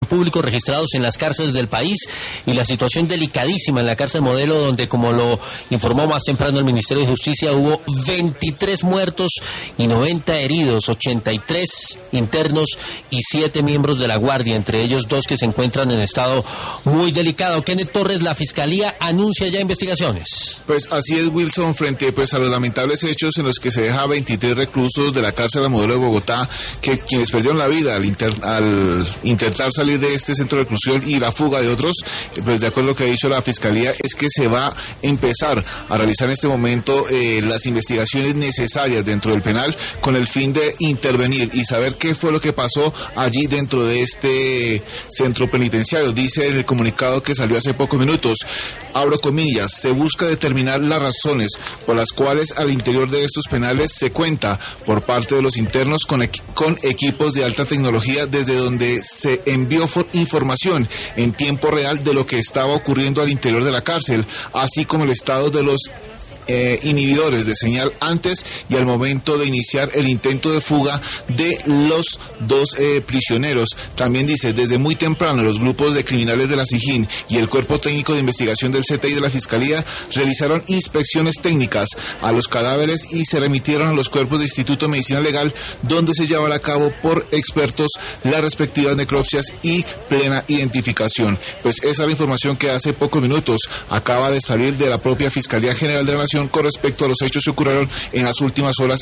públicos registrados en las cárceles del país y la situación delicadísima en la cárcel Modelo, donde, como lo informó más temprano el Ministerio de Justicia, hubo 23 muertos y 90 heridos, 83 internos y 7 miembros de la Guardia, entre ellos 2 que se encuentran en estado muy delicado. Kenneth Torres, la Fiscalía anuncia ya investigaciones. Pues así es, Wilson, frente a los lamentables hechos en los que se deja a 23 reclusos de la cárcel Modelo de Bogotá, quienes perdieron la vida al intentar salir de este centro de reclusión, y la fuga de otros, pues de acuerdo a lo que ha dicho la Fiscalía, es que se va a empezar a realizar en este momento las investigaciones necesarias dentro del penal con el fin de intervenir y saber qué fue lo que pasó allí dentro de este centro penitenciario. Dice en el comunicado que salió hace pocos minutos, abro comillas, se busca determinar las razones por las cuales al interior de estos penales se cuenta por parte de los internos con equipos de alta tecnología, desde donde se envió información en tiempo real de lo que estaba ocurriendo al interior de la cárcel, así como el estado de los inhibidores de señal antes y al momento de iniciar el intento de fuga de los 2 prisioneros. También dice, desde muy temprano los grupos de criminales de la SIJIN y el Cuerpo Técnico de Investigación del CTI de la Fiscalía realizaron inspecciones técnicas a los cadáveres y se remitieron a los cuerpos del Instituto de Medicina Legal, donde se llevará a cabo por expertos las respectivas necropsias y plena identificación. Pues esa es la información que hace pocos minutos acaba de salir de la propia Fiscalía General de la Nación con respecto a los hechos que ocurrieron en las últimas horas